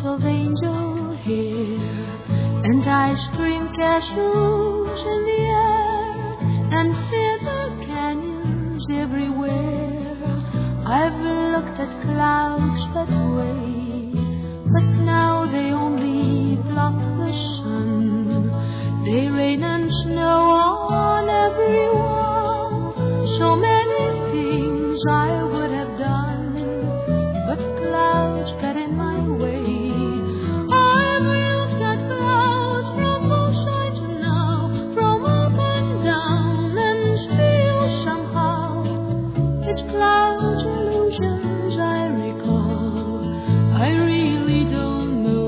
of angel hair and ice cream castles in the air and feather canyons everywhere. I've looked at clouds that way, but now they only block the sun. They rain and snow on every wall. So many things I would have done, but clouds got in my way. I've looked at clouds from both sides now, from up and down, and still somehow it's clouds, illusions I recall. I really don't know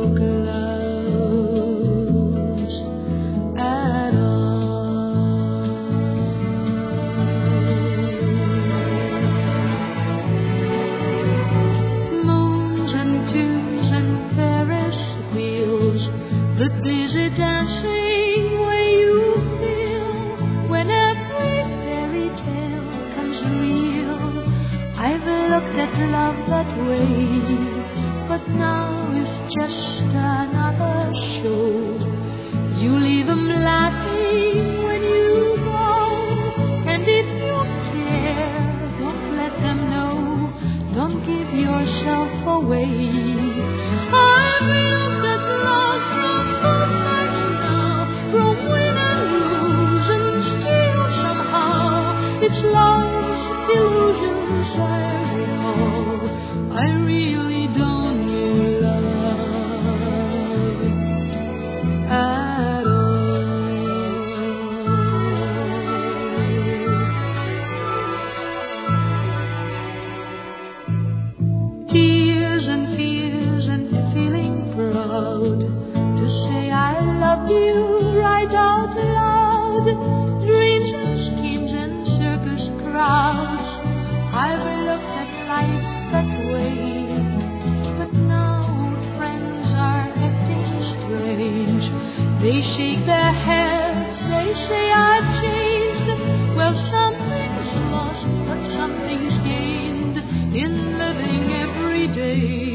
clouds at all. Moons and tubes and Ferris wheels, the busy dancing way you feel when every fairy tale comes real. I've looked at love that way, but now it's just another show. You leave them laughing when you go, and if you care, don't let them know. Don't give yourself away. I've looked at love from both sides now, from win and lose, and still somehow it's love's illusions I recall. I really don't know love at all. Tears and fears and feeling proud to say I love you right out loud. Dreams and schemes and circus crowds. I've looked at life that way, but now friends are acting strange. They shake their heads, they say I've changed. Well, something's lost, but something's gained in living every day.